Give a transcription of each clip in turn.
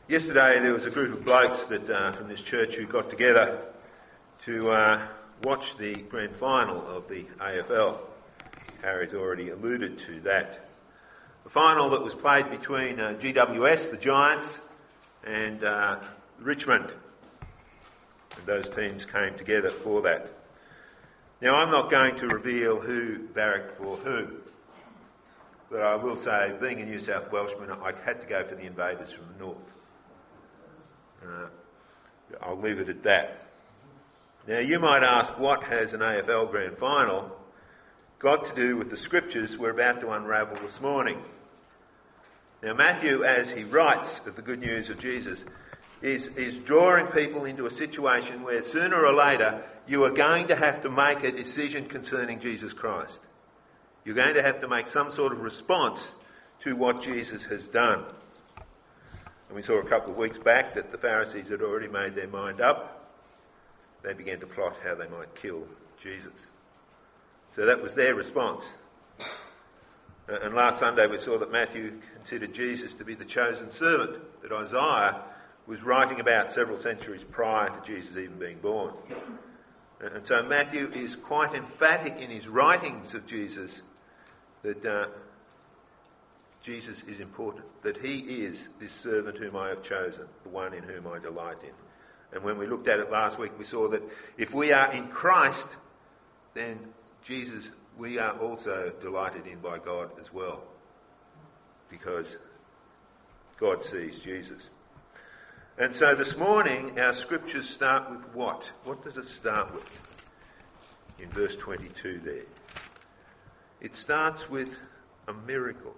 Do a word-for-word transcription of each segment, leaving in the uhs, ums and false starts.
Yesterday there was a group of blokes that uh, from this church who got together to uh, watch the grand final of the A F L. Harry's already alluded to that. The final that was played between uh, G W S, the Giants, and uh, Richmond. And those teams came together for that. Now, I'm not going to reveal who barracked for who, but I will say, being a New South Welshman, I had to go for the invaders from the north. Uh, I'll leave it at that. Now, you might ask, what has an A F L grand final got to do with the scriptures we're about to unravel this morning? Now, Matthew, as he writes of the good news of Jesus, is, is drawing people into a situation where sooner or later you are going to have to make a decision concerning Jesus Christ. You're going to have to make some sort of response to what Jesus has done. And we saw a couple of weeks back that the Pharisees had already made their mind up. They began to plot how they might kill Jesus. So that was their response. And last Sunday we saw that Matthew considered Jesus to be the chosen servant that Isaiah was writing about several centuries prior to Jesus even being born. And so Matthew is quite emphatic in his writings of Jesus that uh, Jesus is important, that he is this servant whom I have chosen, the one in whom I delight in. And when we looked at it last week, we saw that if we are in Christ, then Jesus, we are also delighted in by God as well, because God sees Jesus. And so this morning, our scriptures start with what? What does it start with? In verse twenty-two there. It starts with a miracle.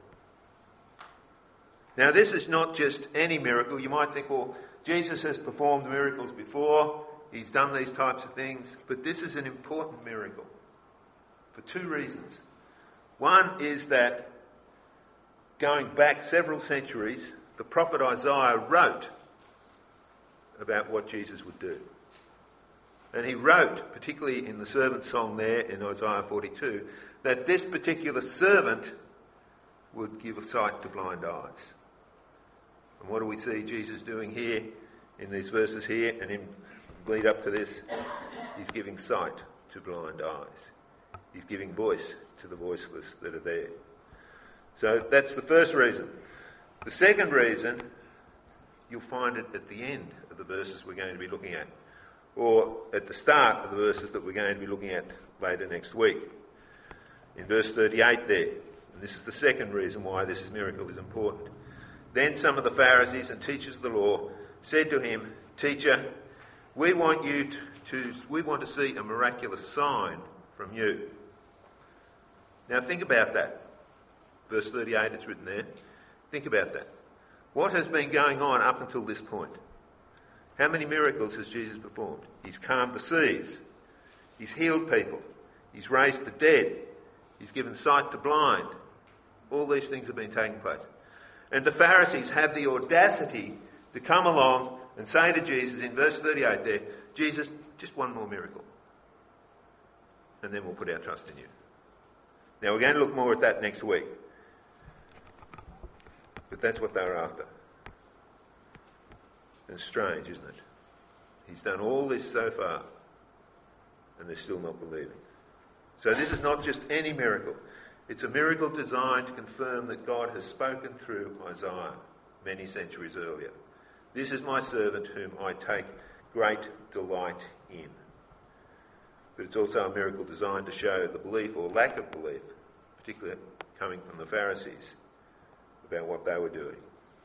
Now, this is not just any miracle. You might think, well, Jesus has performed miracles before. He's done these types of things. But this is an important miracle for two reasons. One is that going back several centuries, the prophet Isaiah wrote about what Jesus would do. And he wrote, particularly in the servant song there in Isaiah forty-two, that this particular servant would give sight to blind eyes. And what do we see Jesus doing here in these verses here and in lead up to this? He's giving sight to blind eyes. He's giving voice to the voiceless that are there. So that's the first reason. The second reason, you'll find it at the end of the verses we're going to be looking at, or at the start of the verses that we're going to be looking at later next week. In verse thirty-eight there, and this is the second reason why this miracle is important. Then some of the Pharisees and teachers of the law said to him, "Teacher, we want you to, to we want to see a miraculous sign from you." Now think about that. Verse thirty-eight, it's written there. Think about that. What has been going on up until this point? How many miracles has Jesus performed? He's calmed the seas. He's healed people. He's raised the dead. He's given sight to blind. All these things have been taking place. And the Pharisees have the audacity to come along and say to Jesus in verse thirty-eight there, "Jesus, just one more miracle. And then we'll put our trust in you." Now we're going to look more at that next week. But that's what they're after. And it's strange, isn't it? He's done all this so far, and they're still not believing. So this is not just any miracle. It's a miracle designed to confirm that God has spoken through Isaiah many centuries earlier. "This is my servant whom I take great delight in." But it's also a miracle designed to show the belief or lack of belief, particularly coming from the Pharisees, about what they were doing.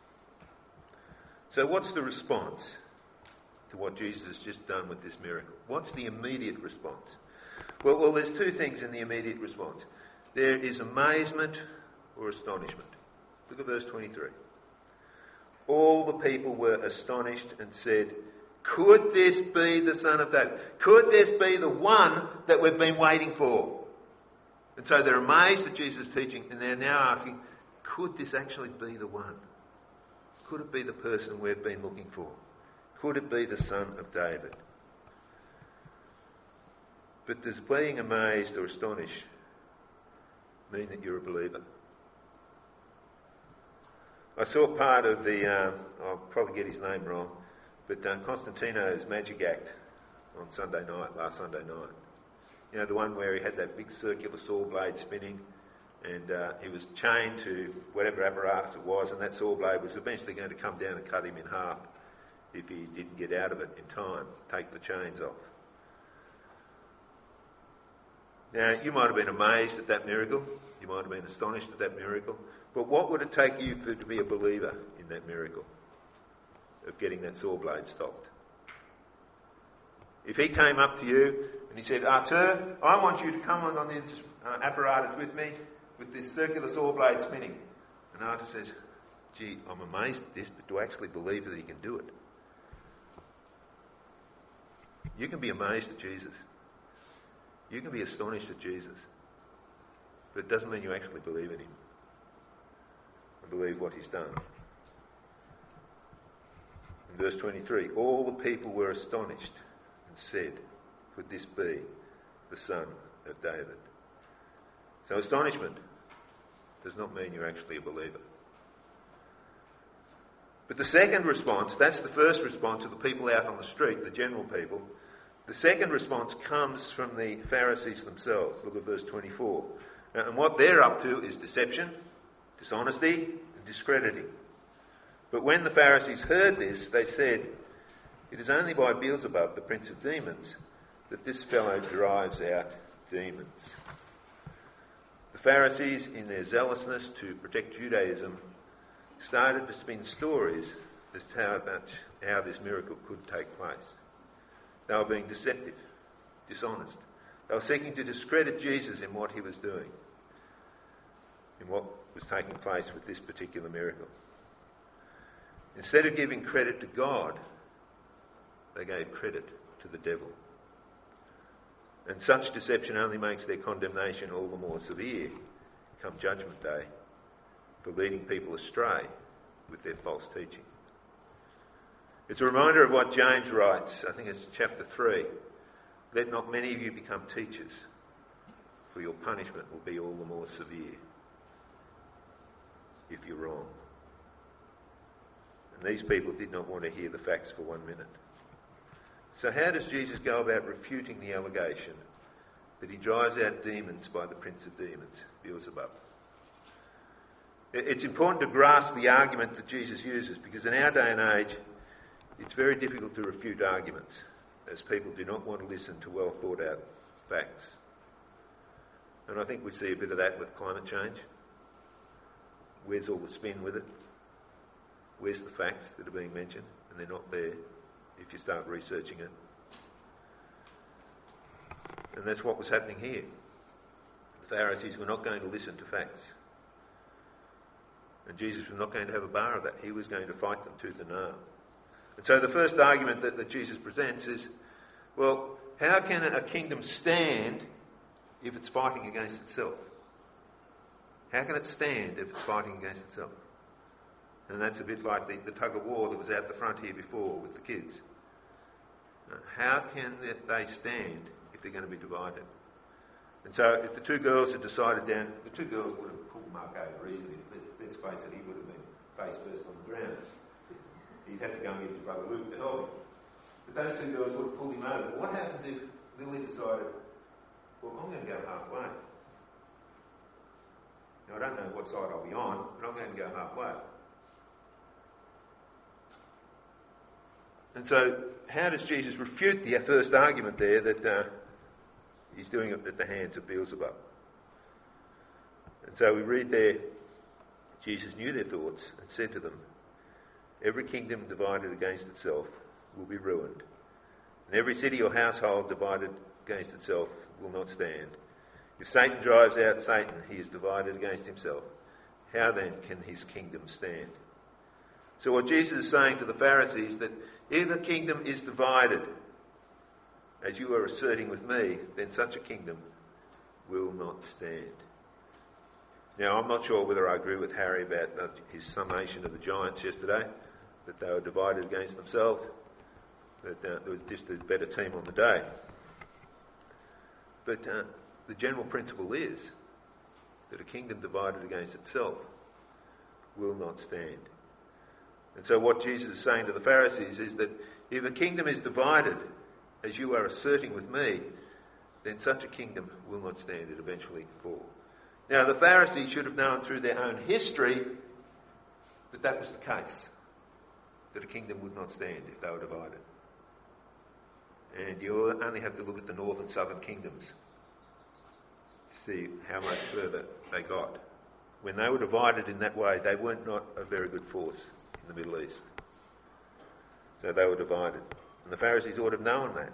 So what's the response to what Jesus has just done with this miracle? What's the immediate response? Well, well, there's two things in the immediate response. There is amazement or astonishment. Look at verse twenty-three. All the people were astonished and said, "Could this be the Son of David? Could this be the one that we've been waiting for?" And so they're amazed at Jesus' teaching, and they're now asking, could this actually be the one? Could it be the person we've been looking for? Could it be the Son of David? But does being amazed or astonished mean that you're a believer? I saw part of the, um, I'll probably get his name wrong, but uh, Constantino's Magic Act on Sunday night, last Sunday night. You know, the one where he had that big circular saw blade spinning, and uh, he was chained to whatever apparatus it was, and that saw blade was eventually going to come down and cut him in half if he didn't get out of it in time, take the chains off. Now, you might have been amazed at that miracle. You might have been astonished at that miracle. But what would it take you for, to be a believer in that miracle of getting that saw blade stopped? If he came up to you and he said, Artur, I want you to come on, on this uh, apparatus with me with this circular saw blade spinning. And Artur says, gee, I'm amazed at this, but do I actually believe that he can do it? You can be amazed at Jesus. You can be astonished at Jesus. But it doesn't mean you actually believe in him and believe what he's done. In verse twenty-three, all the people were astonished and said, could this be the son of David? So astonishment does not mean you're actually a believer. But the second response, that's the first response of the people out on the street, the general people. The second response comes from the Pharisees themselves. Look at verse twenty-four. Now, and what they're up to is deception, dishonesty, and discrediting. But when the Pharisees heard this, they said, it is only by Beelzebub, the prince of demons, that this fellow drives out demons. The Pharisees, in their zealousness to protect Judaism, started to spin stories as to how, much, how this miracle could take place. They were being deceptive, dishonest. They were seeking to discredit Jesus in what he was doing, in what was taking place with this particular miracle. Instead of giving credit to God, they gave credit to the devil. And such deception only makes their condemnation all the more severe come Judgment Day for leading people astray with their false teaching. It's a reminder of what James writes, I think it's chapter three. Let not many of you become teachers, for your punishment will be all the more severe if you're wrong. And these people did not want to hear the facts for one minute. So how does Jesus go about refuting the allegation that he drives out demons by the prince of demons, Beelzebub? It's important to grasp the argument that Jesus uses, because in our day and age, it's very difficult to refute arguments, as people do not want to listen to well thought out facts. And I think we see a bit of that with climate change. Where's all the spin with it? Where's the facts that are being mentioned? And they're not there if you start researching it. And that's what was happening here. The Pharisees were not going to listen to facts. And Jesus was not going to have a bar of that. He was going to fight them tooth and nail. And so the first argument that, that Jesus presents is, well, how can a kingdom stand if it's fighting against itself? How can it stand if it's fighting against itself? And that's a bit like the, the tug of war that was out the front here before with the kids. Uh, how can they stand if they're going to be divided? And so if the two girls had decided down, the two girls would have pulled Mark over easily. Let's, let's face it, he would have been face first on the ground. He'd have to go and get his brother Luke to help him. But those two girls would have pulled him over. What happens if Lily decided, well, I'm going to go halfway? Now, I don't know what side I'll be on, but I'm going to go halfway. And so, how does Jesus refute the first argument there that uh, he's doing it at the hands of Beelzebub? And so we read there, Jesus knew their thoughts and said to them, every kingdom divided against itself will be ruined, and every city or household divided against itself will not stand. If Satan drives out Satan, he is divided against himself. How then can his kingdom stand? So what Jesus is saying to the Pharisees, that if a kingdom is divided, as you are asserting with me, then such a kingdom will not stand. Now, I'm not sure whether I agree with Harry about his summation of the giants yesterday, that they were divided against themselves, that uh, there was just a better team on the day. But uh, the general principle is that a kingdom divided against itself will not stand. And so what Jesus is saying to the Pharisees is that if a kingdom is divided, as you are asserting with me, then such a kingdom will not stand. It eventually fall. Now, the Pharisees should have known through their own history that that was the case, that a kingdom would not stand if they were divided. And you only have to look at the north and southern kingdoms to see how much further they got. When they were divided in that way, they weren't not a very good force in the Middle East. So they were divided. And the Pharisees ought to have known that.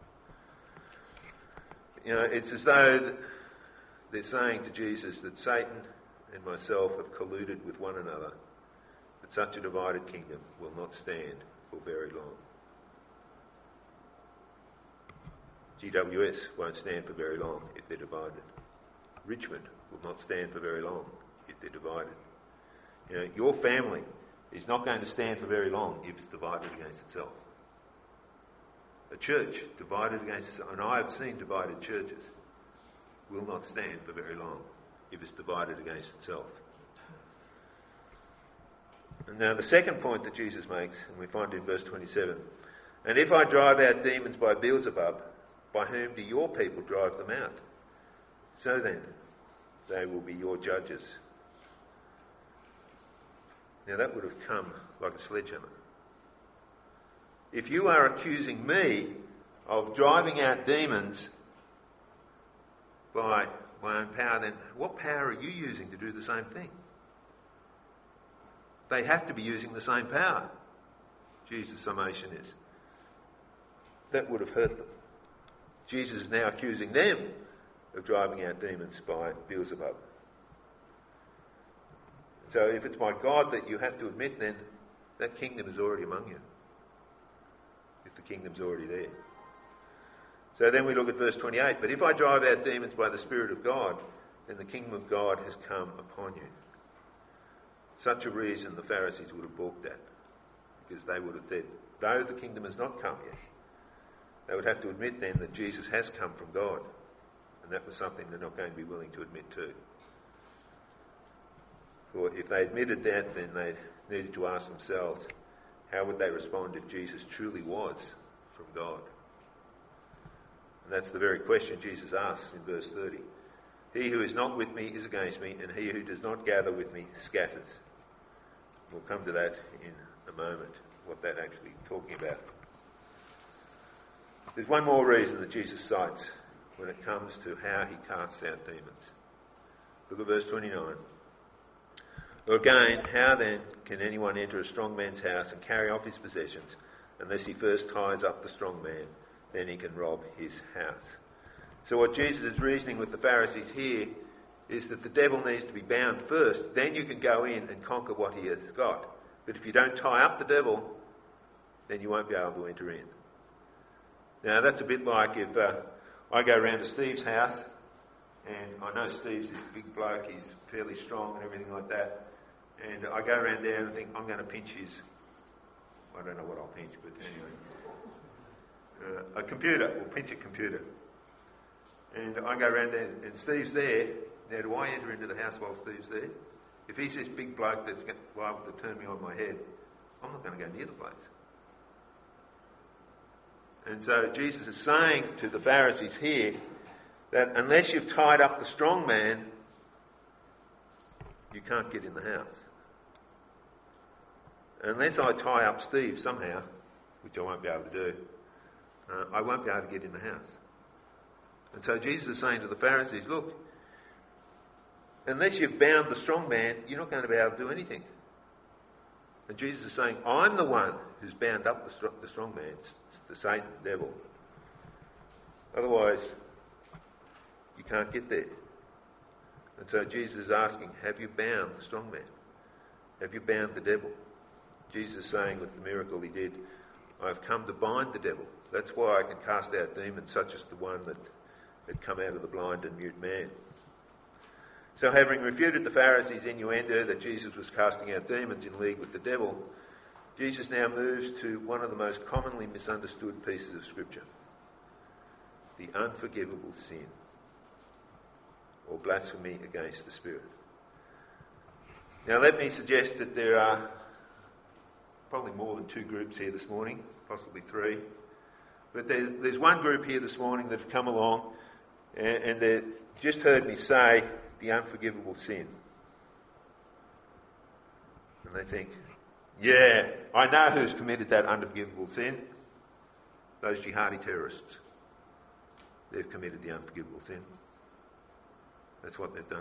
You know, it's as though they're saying to Jesus that Satan and myself have colluded with one another, that such a divided kingdom will not stand for very long. G W S won't stand for very long if they're divided. Richmond will not stand for very long if they're divided. You know, your family is not going to stand for very long if it's divided against itself. A church divided against itself, and I have seen divided churches, will not stand for very long if it's divided against itself. And now the second point that Jesus makes, and we find in verse twenty-seven, and if I drive out demons by Beelzebub, by whom do your people drive them out? So then, they will be your judges. Now that would have come like a sledgehammer. If you are accusing me of driving out demons by my own power, then what power are you using to do the same thing? They have to be using the same power. Jesus' summation is. That would have hurt them. Jesus is now accusing them of driving out demons by Beelzebub. So if it's by God that you have to admit, then that kingdom is already among you. If the kingdom's already there. So then we look at verse twenty-eight. But if I drive out demons by the Spirit of God, then the kingdom of God has come upon you. Such a reason the Pharisees would have balked at, because they would have said, though the kingdom has not come yet, they would have to admit then that Jesus has come from God. And that was something they're not going to be willing to admit to. For if they admitted that, then they needed to ask themselves, how would they respond if Jesus truly was from God? And that's the very question Jesus asks in verse thirty. He who is not with me is against me, and he who does not gather with me scatters. We'll come to that in a moment, what that actually is talking about. There's one more reason that Jesus cites when it comes to how he casts out demons. Look at verse twenty-nine. Or again, how then can anyone enter a strong man's house and carry off his possessions unless he first ties up the strong man? Then he can rob his house. So what Jesus is reasoning with the Pharisees here is that the devil needs to be bound first, then you can go in and conquer what he has got. But if you don't tie up the devil, then you won't be able to enter in. Now that's a bit like if uh, I go round to Steve's house, and I know Steve's this big bloke, he's fairly strong and everything like that, and I go around there and think, I'm going to pinch his, I don't know what I'll pinch, but anyway, uh, a computer, we'll pinch a computer. And I go around there and Steve's there. Now do I enter into the house while Steve's there? If he's this big bloke that's liable to turn me on my head, I'm not going to go near the place. And so Jesus is saying to the Pharisees here that unless you've tied up the strong man, you can't get in the house. Unless I tie up Steve somehow, which I won't be able to do, uh, I won't be able to get in the house. And so Jesus is saying to the Pharisees, look, unless you've bound the strong man, you're not going to be able to do anything. And Jesus is saying, I'm the one who's bound up the, str- the strong man, the Satan, the devil. Otherwise, you can't get there. And so Jesus is asking, have you bound the strong man? Have you bound the devil? Jesus is saying with the miracle he did, I've come to bind the devil. That's why I can cast out demons such as the one that had come out of the blind and mute man. So having refuted the Pharisees' innuendo that Jesus was casting out demons in league with the devil, Jesus now moves to one of the most commonly misunderstood pieces of Scripture, the unforgivable sin, or blasphemy against the Spirit. Now let me suggest that there are probably more than two groups here this morning, possibly three. But there's, there's one group here this morning that have come along and, and they've just heard me say the unforgivable sin. And they think, yeah, I know who's committed that unforgivable sin. Those jihadi terrorists. They've committed the unforgivable sin. That's what they've done.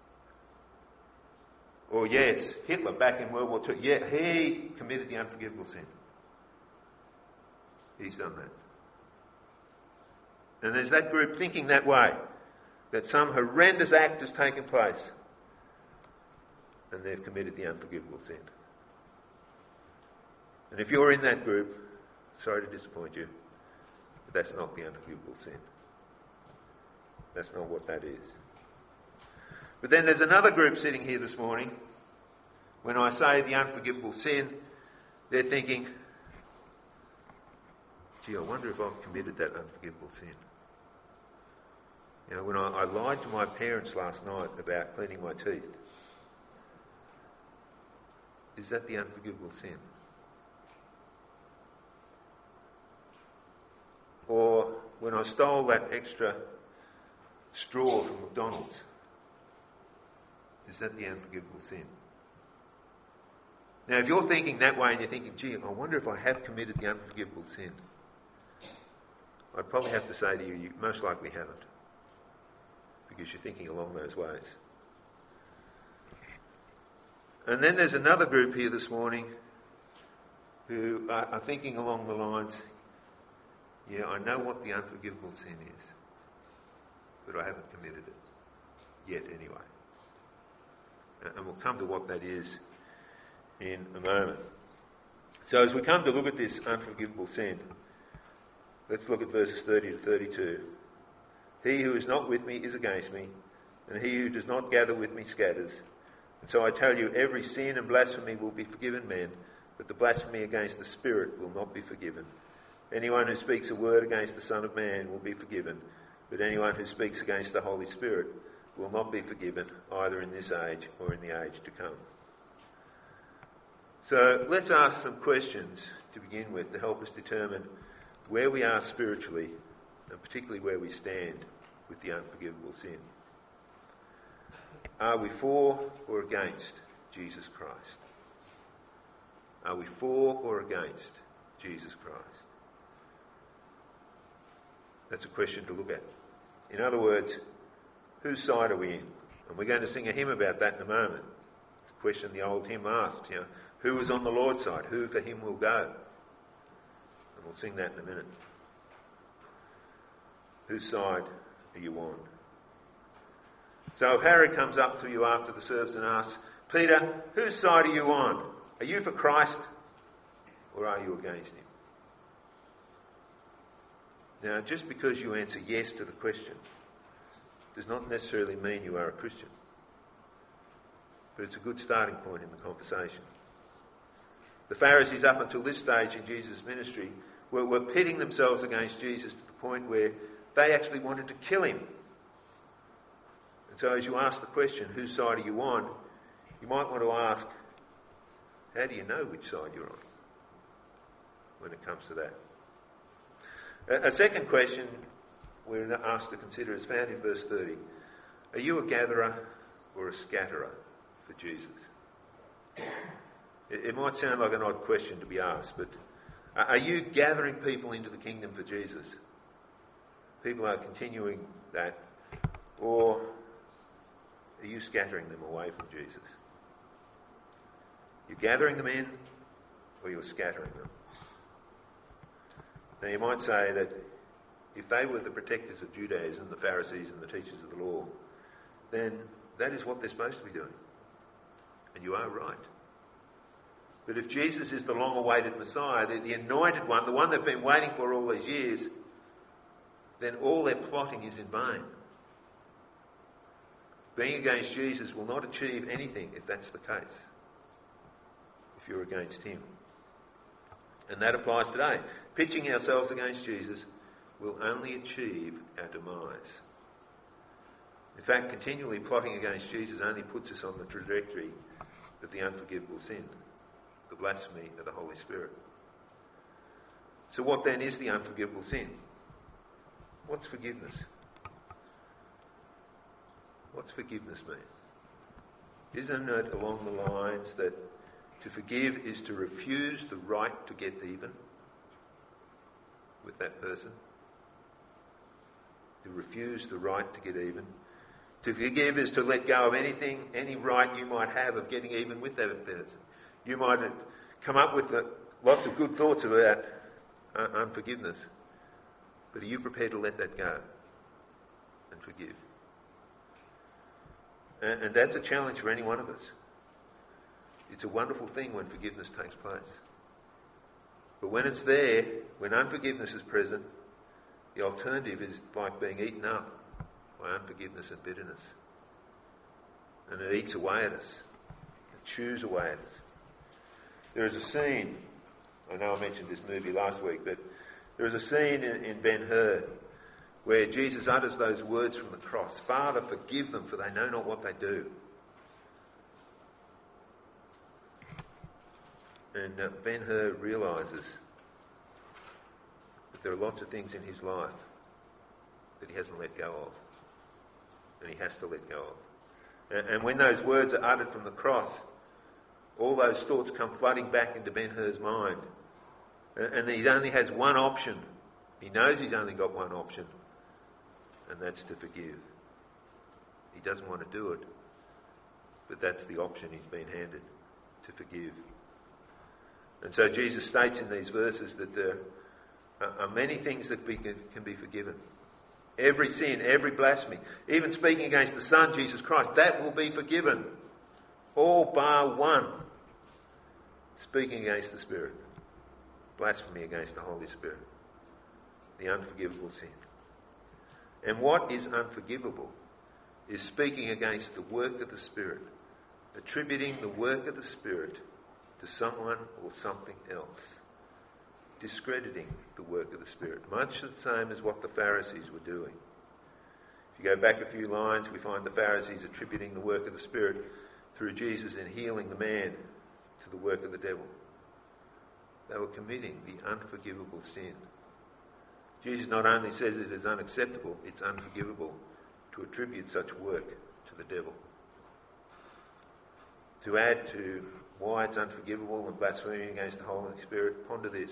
Or yes, Hitler back in World War Two. Yeah, he committed the unforgivable sin. He's done that. And there's that group thinking that way, that some horrendous act has taken place and they've committed the unforgivable sin. And if you're in that group, sorry to disappoint you, but that's not the unforgivable sin. That's not what that is. But then there's another group sitting here this morning. When I say the unforgivable sin, they're thinking, gee, I wonder if I've committed that unforgivable sin. You know, when I, I lied to my parents last night about cleaning my teeth, is that the unforgivable sin? Or when I stole that extra straw from McDonald's, is that the unforgivable sin? Now, if you're thinking that way and you're thinking, gee, I wonder if I have committed the unforgivable sin, I'd probably have to say to you, you most likely haven't, because you're thinking along those ways. And then there's another group here this morning who are, are thinking along the lines, yeah, I know what the unforgivable sin is, but I haven't committed it yet anyway. And we'll come to what that is in a moment. So as we come to look at this unforgivable sin, let's look at verses thirty to thirty-two. He who is not with me is against me, and he who does not gather with me scatters. And so I tell you, every sin and blasphemy will be forgiven men, but the blasphemy against the Spirit will not be forgiven. Anyone who speaks a word against the Son of Man will be forgiven, but anyone who speaks against the Holy Spirit will not be forgiven, either in this age or in the age to come. So let's ask some questions to begin with to help us determine where we are spiritually, and particularly where we stand with the unforgivable sin. Are we for or against Jesus Christ? Are we for or against Jesus Christ? That's a question to look at. In other words, whose side are we in? And we're going to sing a hymn about that in a moment. It's a question the old hymn asks, you know, who is on the Lord's side? Who for him will go? And we'll sing that in a minute. Whose side are you on? So if Harry comes up to you after the service and asks, Peter, whose side are you on? Are you for Christ or are you against him? Now, just because you answer yes to the question does not necessarily mean you are a Christian. But it's a good starting point in the conversation. The Pharisees, up until this stage in Jesus' ministry, were, were pitting themselves against Jesus to the point where they actually wanted to kill him. And so as you ask the question, whose side are you on? You might want to ask, how do you know which side you're on when it comes to that? A, a second question we're asked to consider is found in verse thirty. Are you a gatherer or a scatterer for Jesus? It, it might sound like an odd question to be asked, but are you gathering people into the kingdom for Jesus? People are continuing that, or are you scattering them away from Jesus? You're gathering them in, or you're scattering them. Now you might say that if they were the protectors of Judaism, the Pharisees and the teachers of the law, then that is what they're supposed to be doing. And you are right. But if Jesus is the long-awaited Messiah, the, the anointed one, the one they've been waiting for all these years, then all their plotting is in vain. Being against Jesus will not achieve anything if that's the case, if you're against him. And that applies today. Pitching ourselves against Jesus will only achieve our demise. In fact, continually plotting against Jesus only puts us on the trajectory of the unforgivable sin, the blasphemy of the Holy Spirit. So what then is the unforgivable sin? What's forgiveness? What's forgiveness mean? Isn't it along the lines that to forgive is to refuse the right to get even with that person? To refuse the right to get even. To forgive is to let go of anything, any right you might have of getting even with that person. You might have come up with uh, lots of good thoughts about uh, unforgiveness, but are you prepared to let that go and forgive? And, and that's a challenge for any one of us. It's a wonderful thing when forgiveness takes place. But when it's there, when unforgiveness is present, the alternative is like being eaten up by unforgiveness and bitterness. And it eats away at us. It chews away at us. There is a scene, I know I mentioned this movie last week, but there is a scene in, in Ben-Hur where Jesus utters those words from the cross, "Father, forgive them, for they know not what they do." And uh, Ben-Hur realises that there are lots of things in his life that he hasn't let go of. And he has to let go of. And, and when those words are uttered from the cross, all those thoughts come flooding back into Ben-Hur's mind. And, and he only has one option. He knows he's only got one option, and that's to forgive. He doesn't want to do it, but that's the option he's been handed, to forgive. And so Jesus states in these verses that there are many things that be, can be forgiven. Every sin, every blasphemy, even speaking against the Son, Jesus Christ, that will be forgiven. All bar one. Speaking against the Spirit. Blasphemy against the Holy Spirit. The unforgivable sin. And what is unforgivable is speaking against the work of the Spirit. Attributing the work of the Spirit to someone or something else. Discrediting the work of the Spirit. Much the same as what the Pharisees were doing. If you go back a few lines, we find the Pharisees attributing the work of the Spirit through Jesus in healing the man to the work of the devil. They were committing the unforgivable sin. Jesus not only says it is unacceptable, it's unforgivable to attribute such work to the devil. To add to why it's unforgivable and blaspheming against the Holy Spirit, ponder this.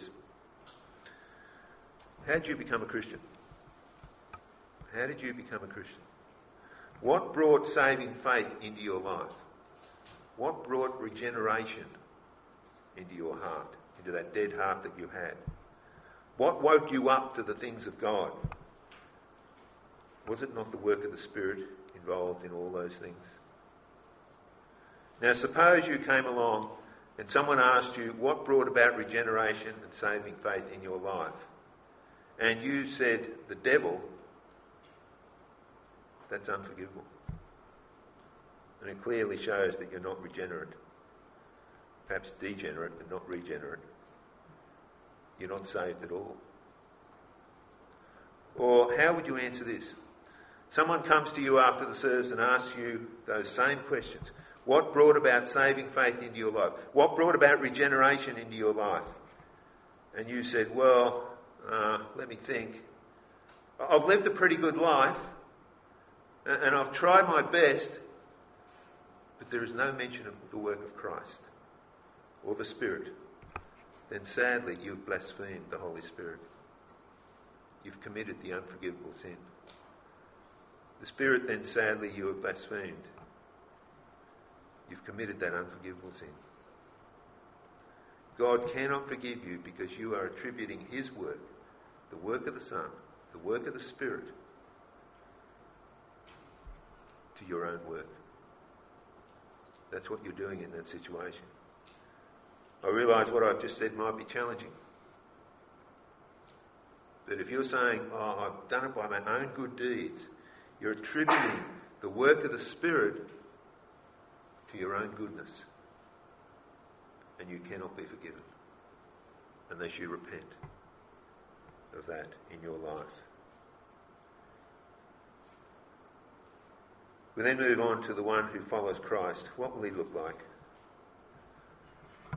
How did you become a Christian? How did you become a Christian? What brought saving faith into your life? What brought regeneration into your heart, into that dead heart that you had? What woke you up to the things of God? Was it not the work of the Spirit involved in all those things? Now suppose you came along and someone asked you what brought about regeneration and saving faith in your life. And you said, the devil. That's unforgivable. And it clearly shows that you're not regenerate. Perhaps degenerate, but not regenerate. You're not saved at all. Or how would you answer this? Someone comes to you after the service and asks you those same questions. What brought about saving faith into your life? What brought about regeneration into your life? And you said, well, uh, let me think. I've lived a pretty good life and I've tried my best, but there is no mention of the work of Christ or the Spirit. Then sadly you've blasphemed the Holy Spirit. You've committed the unforgivable sin. The Spirit then sadly you have blasphemed. You've committed that unforgivable sin. God cannot forgive you because you are attributing His work, the work of the Son, the work of the Spirit, to your own work. That's what you're doing in that situation. I realise what I've just said might be challenging. But if you're saying, oh, I've done it by my own good deeds, you're attributing the work of the Spirit to your own goodness. And you cannot be forgiven unless you repent of that in your life. We then move on to the one who follows Christ. What will he look like?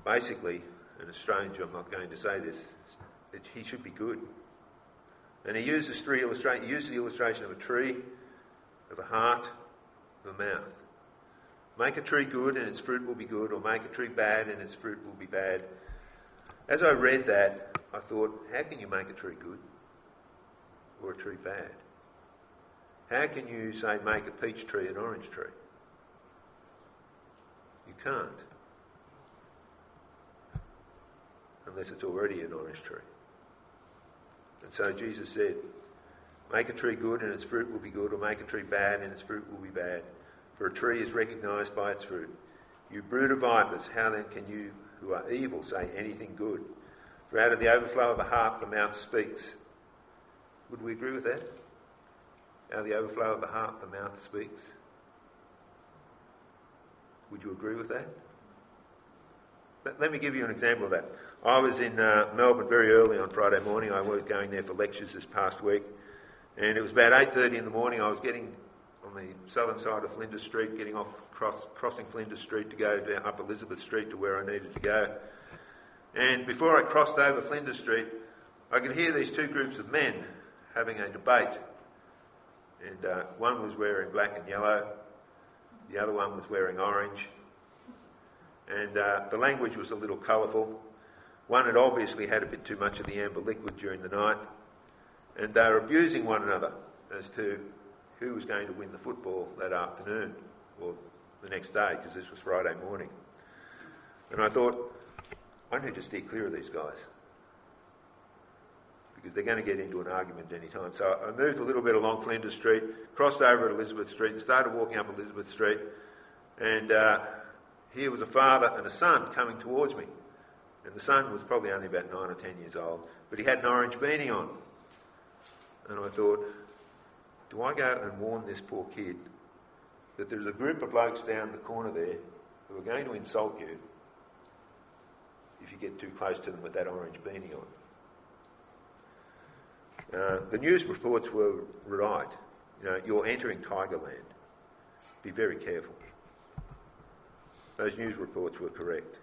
basically, and a stranger, I'm not going to say this, that he should be good. And he uses three illustrations. He uses the illustration of a tree, of a heart, of a mouth. Make a tree good and its fruit will be good, or make a tree bad and its fruit will be bad. As I read that, I thought, how can you make a tree good or a tree bad? How can you say make a peach tree an orange tree? You can't. Unless it's already an orange tree. And so Jesus said, make a tree good and its fruit will be good, or make a tree bad and its fruit will be bad. For a tree is recognised by its fruit. You brood of vipers, how then can you who are evil say anything good? For out of the overflow of the heart the mouth speaks. Would we agree with that? Out of the overflow of the heart the mouth speaks. Would you agree with that? Let, let me give you an example of that. I was in uh, Melbourne very early on Friday morning. I was going there for lectures this past week. And it was about eight thirty in the morning. I was getting on the southern side of Flinders Street, getting off, cross, crossing Flinders Street to go down up Elizabeth Street to where I needed to go. And before I crossed over Flinders Street, I could hear these two groups of men having a debate. And uh, one was wearing black and yellow, the other one was wearing orange. And uh, the language was a little colourful. One had obviously had a bit too much of the amber liquid during the night. And they were abusing one another as to who was going to win the football that afternoon, or the next day, because this was Friday morning. And I thought, I need to steer clear of these guys, because they're going to get into an argument any time. So I moved a little bit along Flinders Street, crossed over at Elizabeth Street, and started walking up Elizabeth Street. And uh, here was a father and a son coming towards me. And the son was probably only about nine or ten years old, but he had an orange beanie on. And I thought, do I go and warn this poor kid that there's a group of blokes down the corner there who are going to insult you if you get too close to them with that orange beanie on? Uh, the news reports were right. You know, you're entering Tigerland. Be very careful. Those news reports were correct.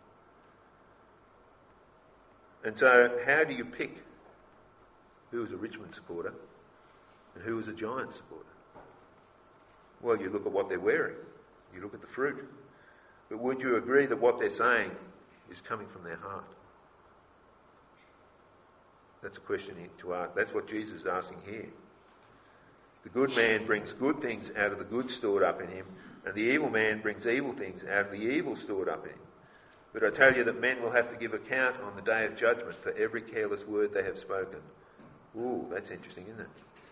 And so, how do you pick who was a Richmond supporter and who was a Giants supporter? Well, you look at what they're wearing. You look at the fruit. But would you agree that what they're saying is coming from their heart? That's a question to ask. That's what Jesus is asking here. The good man brings good things out of the good stored up in him, and the evil man brings evil things out of the evil stored up in him. But I tell you that men will have to give account on the day of judgment for every careless word they have spoken. Ooh, that's interesting, isn't it?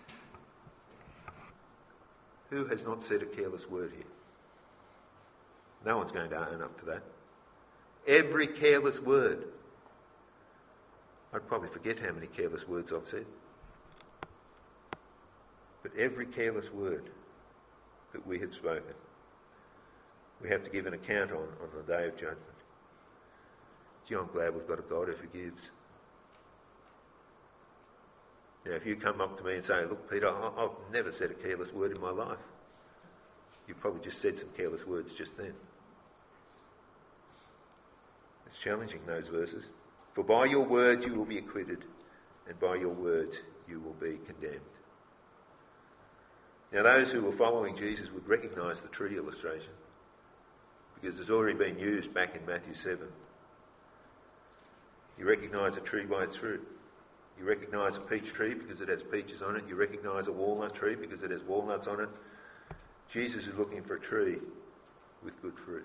Who has not said a careless word here? No one's going to own up to that. Every careless word. I'd probably forget how many careless words I've said. But every careless word that we have spoken, we have to give an account on on the day of judgment. Gee, I'm glad we've got a God who forgives. Now, if you come up to me and say, look, Peter, I've never said a careless word in my life. You probably just said some careless words just then. It's challenging, those verses. For by your words you will be acquitted, and by your words you will be condemned. Now, those who were following Jesus would recognise the tree illustration, because it's already been used back in Matthew seven. You recognise a tree by its fruit. You recognise a peach tree because it has peaches on it. You recognise a walnut tree because it has walnuts on it. Jesus is looking for a tree with good fruit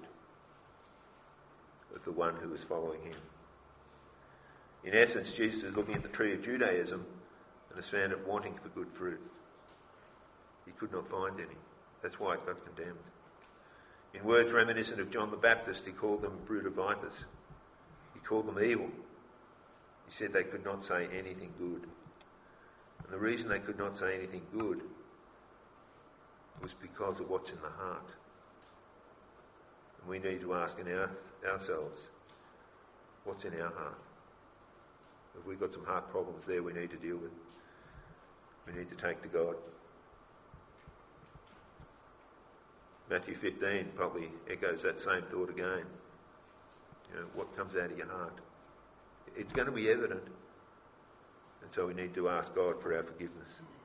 of the one who is following him. In essence, Jesus is looking at the tree of Judaism and has found it wanting for good fruit. He could not find any. That's why it got condemned. In words reminiscent of John the Baptist, he called them a brood of vipers. He called them evil. He said they could not say anything good. And the reason they could not say anything good was because of what's in the heart. And we need to ask in our, ourselves, what's in our heart? If we've got some heart problems there we need to deal with, we need to take to God. Matthew fifteen probably echoes that same thought again. You know, what comes out of your heart. It's going to be evident. And so we need to ask God for our forgiveness.